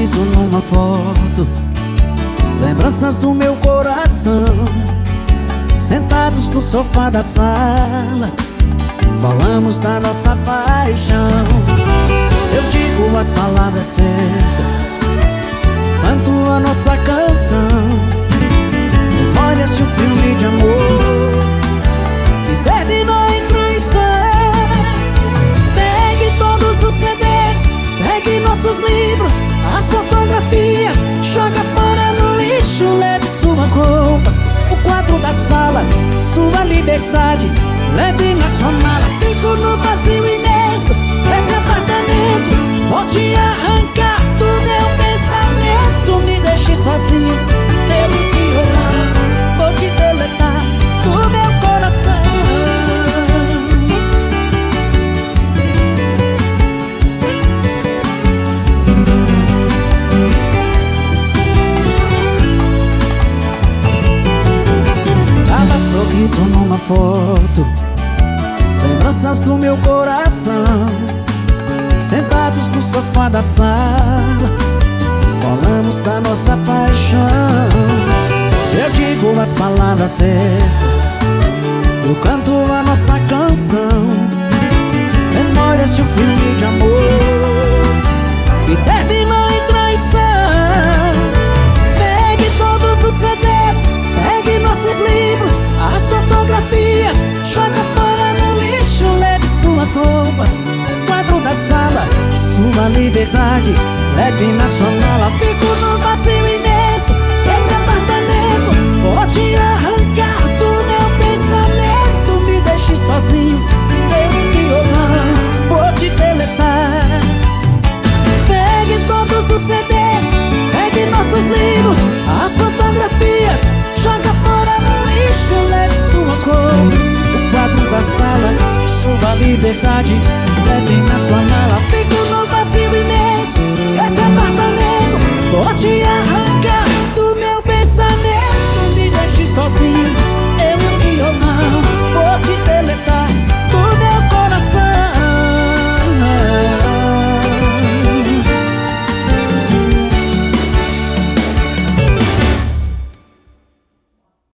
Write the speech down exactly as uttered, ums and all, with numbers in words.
sorriso numa foto, lembranças do meu coração, sentados no sofá da sala, falamos da nossa paixão. Eu digo as palavras certas, canto a nossa canção, memórias de um filme de amor que terminou em traição. Pegue todos os C Ds, pegue nossos livros, as fotografias, joga fora no lixo, leve suas roupas, o quadro da sala, sua liberdade, leve na sua mala. Fico no vazio imenso desse apartamento, vou te arrancar do meu pensamento. Me deixe sozinho, devo te olhar, vou te deletar do meu coração. Cada sorriso numa foto, lembranças do meu coração, sentados no sofá da sala, falamos da nossa paixão. Eu digo as palavras certas, eu canto a nossa canção, memórias de um filme de amor que terminou em traição. Pegue todos os C Ds, pegue nossos livros, as fotografias, joga fora no lixo, leve suas roupas, o quadro da sala, sua liberdade, leve na sua mala. Fico no vazio imenso desse apartamento, vou te arrancar do meu pensamento. Me deixe sozinho, tenho que olhar, vou te deletar. Pegue todos os C Ds, pegue nossos livros, as fotografias, joga fora no lixo, leve suas roupas, o quadro da sala, sua liberdade, leve na sua mala. Fico no vazio imenso desse apartamento, vou te